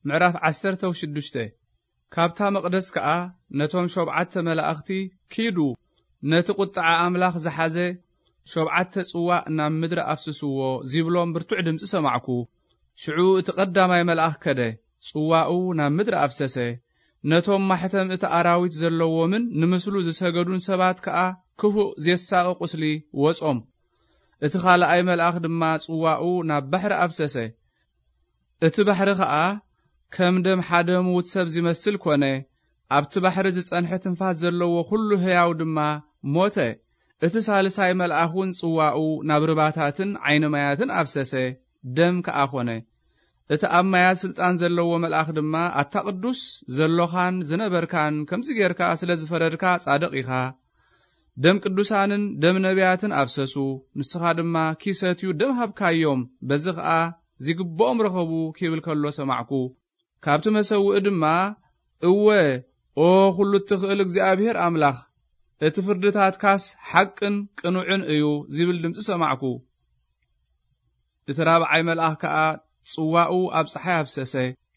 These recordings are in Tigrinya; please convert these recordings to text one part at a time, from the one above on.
ምዕራፍ 16 ካብታ መቅደስ ከዓ ነቶም 7 መላእኽቲ ኪዱ ነቲ ቁጥዓ አምላኽ ዝሓዘ 7 ጽዋእ ናብ ምድሪ አፍስስዎ ዝብሎም ብርቱዕ ድምፂ ሰማዕኩ። ሽዑ እቲ ቀዳማይ መልአኽ ከደ ጽዋኡ ናብ ምድሪ አፍሰሰ። ነቶም ማሕተም እቲ አራዊት ዘለዎምን ንምስሉ ዝሰገዱን ሰባት ከዓ ክፉእ ዘሳቀ ቁስሊ ወጾም። እቲ ካልኣይ መልአኽ ድማ ጽዋኡ ናብ ባሕሪ አፍሰሰ። እቲ ባሕሪ ከዓ ከም ደም ሓደ ሙት ሰብ ዝመስል ኮነ። ኣብቲ ባሕሪ ዝጸንሐ ትንፋስ ዘለዎ ኩሉ ህያው ድማ ሞተ። እቲ ሳልሳይ መልአኹን ጽዋኡ ናብ ርባታትን ዓይኒ ማያትን አፍሰሰ። ደም ከዓ ኮነ። እቲ ኣብ ማያት ስልጣን ዘለዎ መልአኽ ድማ ኣታ ቅዱስ ዘሎኻን ዝነበርካን ከምዚ ጌርካ ስለ ዝፈረድካ ጻድቕ ኢኻ። ደም ቅዱሳንን ደም ነቢያትን አፍሰሱ። ንስኻ ድማ ኪሰትዩ ደም ሃብካዮም በዚ ከዓ ዝግብኦም ረኸቡ ኪብል ከሎ ሰማዕኩ። ካብቲ መሰውእ ድማ እወ ኦ ኩሉ እትኽእል እግዚአብሔር አምላኽ እቲ ፍርድታትካስ ሓቅን ቅኑዕን እዩ ዝብል ድምፂ ሰማዕኩ። እቲ ራብዓይ መልአኽ ከዓ ጽዋኡ ኣብ ፀሓይ አፍሰሰ።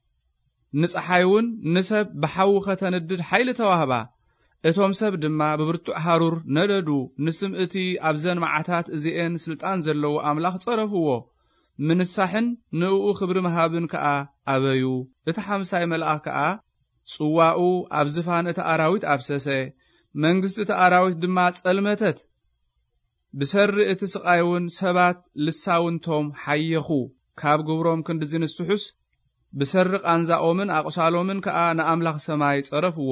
ንፀሓይውን ንሰብ ብሓዊ ከተነድድ ሓይሊ ተዋህባ። እቶም ሰብ ድማ ብብርቱዕ ሃሩር ነደዱ። ንስም እቲ ኣብዘን መዓታት እዚአን ስልጣን ዘለዎ አምላኽ ጸረፍዎ። ምንሳሕን ንእኡ ክብሪ መሃብን ከዓ ኣበዩ። እቲ ሓምሳይ መልአኽ ከዓ ጽዋኡ ኣብ ዝፋን እቲ አራዊት አፍሰሰ። መንግስቲ እቲ አራዊት ድማ ጸልመተት። ብሰሪ እቲ ስቃይውን ሰባት ልሳውንቶም ሓየኹ። ካብ ግብሮም ክንዲ ዝንስሑስ ብሰሪ ቃንዛኦምን ኣቁሳሎምን ከዓ ንኣምላኽ ሰማይ ጸረፍዎ።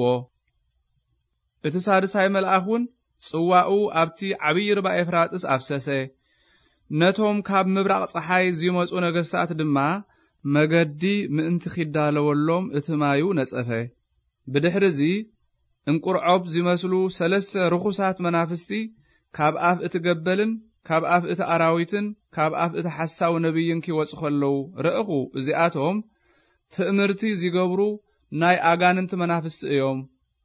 እቲ ሳድሳይ መልአኽውን ጽዋኡ ኣብቲ ዓብይ ርባ ኤፍራጥስ አፍሰሰ። ነቶም ካብ ምብራቕ ፀሓይ ዝመጹ ነገስታት ድማ መገዲ ምእንቲ ኺዳለወሎም እቲ ማዩ ነጸፈ። ብድሕሪዚ እንቁርዖብ ዝመስሉ 3 ርኩሳት መናፍስቲ ካብ ኣፍ እቲ ገበልን ካብ ኣፍ እቲ አራዊትን ካብ ኣፍ እቲ ሓሳው ነቢይን ኪወጹ ኸለዉ ረእኹ። እዚኣቶም ትእምርቲ ዝገብሩ ናይ ኣጋንንቲ መናፍስቲ እዮም።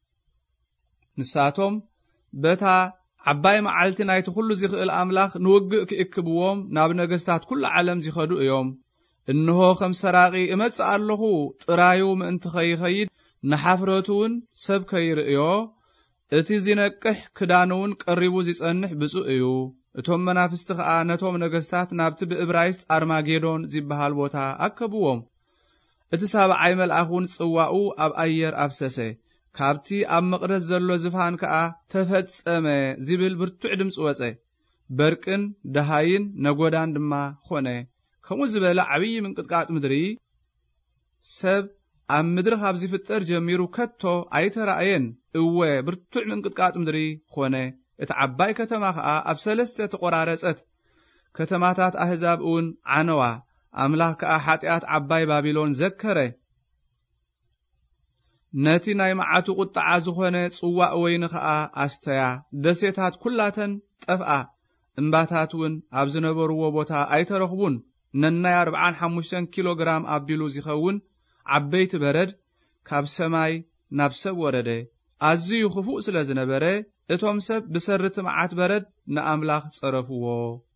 ንሳቶም በታ ዓባይ መዓልቲ ናይቲ ኩሉ ዝኽእል አምላኽ ንውግእ ክእክብዎም ናብ ነገስታት ኩሉ ዓለም ዝኸዱ እዮም። እንሆ ከም ሰራቂ እመጽእ ኣለኹ ጥራዩ ምእንቲ ኸይኸይድ ንሓፍረቱውን ሰብ ከይርእዮ እቲ ዝነቅሕ ክዳኑውን ቀሪቡ ዝጸንሕ ብፁዕ እዩ። እቶም መናፍስቲ ከዓ ነቶም ነገስታት ናብቲ ብዕብራይስጥ አርማጌዶን ዝበሃል ቦታ ኣከብዎም። እቲ ሳብዓይ መልአኹን ጽዋኡ ኣብ ኣየር አፍሰሰ። ካብቲ ኣብ መቅደስ ዘሎ ዝፋን ከዓ ተፈጸመ ዝብል ብርቱዕ ድምፂ ወፀ። በርቅን ደሃይን ነጎዳን ድማ ኾነ። ከምኡ ዝበለ ዓብይ ምንቅጥቃጥ ምድሪ ሰብ ኣብ ምድሪ ካብ ዝፍጠር ጀሚሩ ከቶ ኣይተረኣየን። እወ ብርቱዕ ምንቅጥቃጥ ምድሪ ኾነ። እቲ ዓባይ ከተማ ከዓ ኣብ 3 ተቆራረጸት። ከተማታት ኣህዛብ እውን ዓነዋ። አምላኽ ከዓ ሓጢአት ዓባይ ባቢሎን ዘከረ። ነቲ ናይ መዓቱ ቁጣዓ ዝኾነ ጽዋእ ወይኒ ከዓ ኣስተያ። ደሴታት ኩላተን ጠፍአ። እምባታት እውን ኣብ ዝነበርዎ ቦታ ኣይተረኽቡን። ነናይ 45 ኪሎ ግራም ኣቢሉ ዝኸውን ዓበይቲ በረድ ካብ ሰማይ ናብ ሰብ ወረደ። ኣዝዩ ክፉእ ስለ ዝነበረ እቶም ሰብ ብሰርቲ መዓት በረድ ንኣምላኽ ጸረፍዎ።